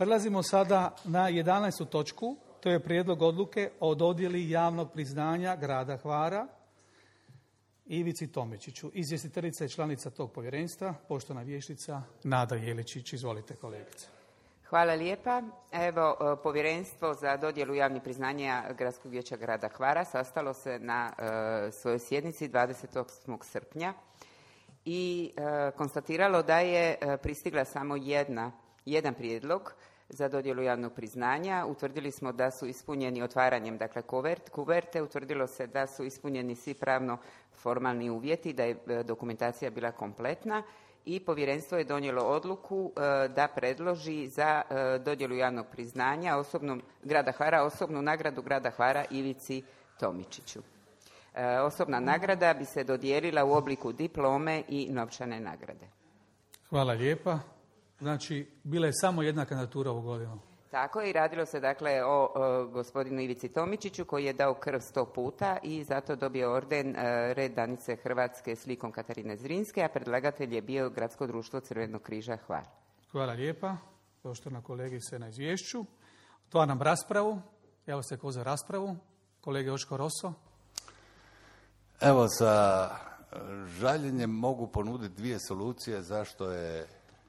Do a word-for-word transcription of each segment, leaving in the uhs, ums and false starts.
Prelazimo sada na jedanaestu točku, to je prijedlog odluke o dodjeli javnog priznanja grada Hvara Ivici Tomičiću. Izvjestiteljica je članica tog povjerenstva, poštovana vijećnica Nada Jeličić. Izvolite, kolegice. Hvala lijepa. Evo, povjerenstvo za dodjelu javnih priznanja Gradskog vijeća grada Hvara sastalo se na e, svojoj sjednici dvadeset osmog srpnja i e, konstatiralo da je e, pristigla samo jedna, jedan prijedlog za dodjelu javnog priznanja. Utvrdili smo da su ispunjeni otvaranjem, dakle, kuvert, kuverte, utvrdilo se da su ispunjeni svi pravno formalni uvjeti, da je e, dokumentacija bila kompletna i povjerenstvo je donijelo odluku e, da predloži za e, dodjelu javnog priznanja osobnom grada Hvara, osobnu nagradu grada Hvara Ivici Tomičiću. E, osobna nagrada bi se dodijelila u obliku diplome i novčane nagrade. Hvala lijepa. Znači, bila je samo jedna kandidatura ovu godinu. Tako je, i radilo se dakle o, o gospodinu Ivici Tomičiću koji je dao krv sto puta i zato dobio orden e, Red Danice Hrvatske s likom Katarine Zrinske, a predlagatelj je bio Gradsko društvo Crvenog križa Hvar. Hvala lijepa, poštovana kolegice, na izvješću. Otvaram raspravu. Evo se ko za raspravu. Kolege Očko Roso. Evo, sa žaljenjem mogu ponuditi dvije solucije zašto je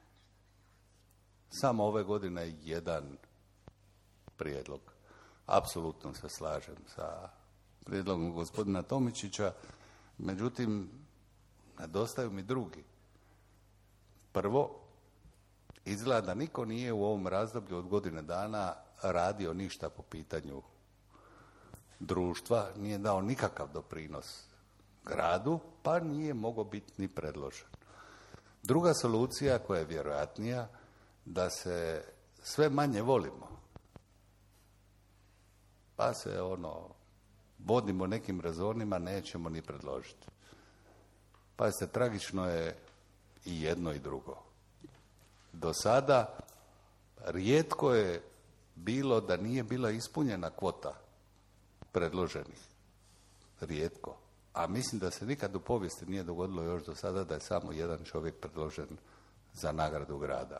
samo ove godine jedan prijedlog. Apsolutno se slažem sa prijedlogom gospodina Tomičića, međutim, nedostaju mi drugi. Prvo, izgleda da niko nije u ovom razdoblju od godine dana radio ništa po pitanju društva, nije dao nikakav doprinos gradu, pa nije mogao biti ni predložen. Druga solucija, koja je vjerojatnija, da se sve manje volimo, pa se ono vodimo nekim rezonima, nećemo ni predložiti. Pazite, tragično je i jedno i drugo. Do sada rijetko je bilo da nije bila ispunjena kvota predloženih. Rijetko. A mislim da se nikad u povijesti nije dogodilo još do sada da je samo jedan čovjek predložen za nagradu grada.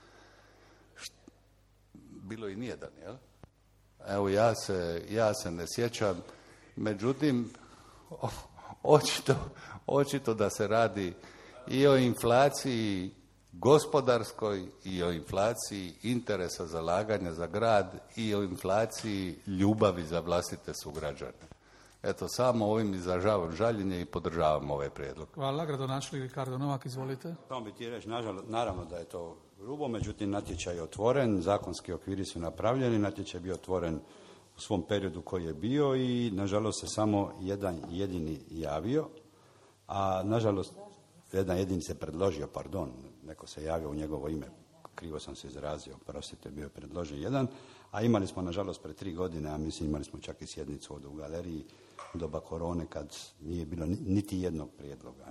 Bilo i nijedan, jel? Evo, ja se, ja se ne sjećam, međutim, o, očito, očito da se radi i o inflaciji gospodarskoj, i o inflaciji interesa zalaganja za grad, i o inflaciji ljubavi za vlastite sugrađane. Eto, samo ovim izražavam žaljenje i podržavam ovaj prijedlog. Hvala. Gradonačelnik Ricardo Novak, izvolite. Samo bi ti reći, naravno da je to grubo, međutim natječaj je otvoren, zakonski okviri su napravljeni, natječaj je bio otvoren u svom periodu koji je bio i nažalost se samo jedan jedini javio, a nažalost jedan jedini se predložio, pardon, neko se javio u njegovo ime, krivo sam se izrazio, prosite, bio je predložen jedan, a imali smo nažalost pred tri godine, a mislim imali smo čak i sjednicu ovdje u galeriji u doba korone kad nije bilo niti jednog prijedloga.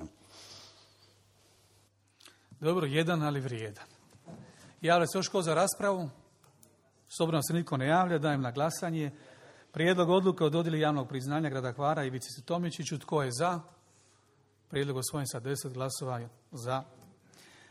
Dobro, jedan, ali vrijedan. Javlja se još ko za raspravu? S obzirom se nitko ne javlja, dajem na glasanje prijedlog odluke o dodjeli javnog priznanja grada Hvara Ivici Tomičiću. Tko je za? Prijedlog osvojen sa deset glasova za.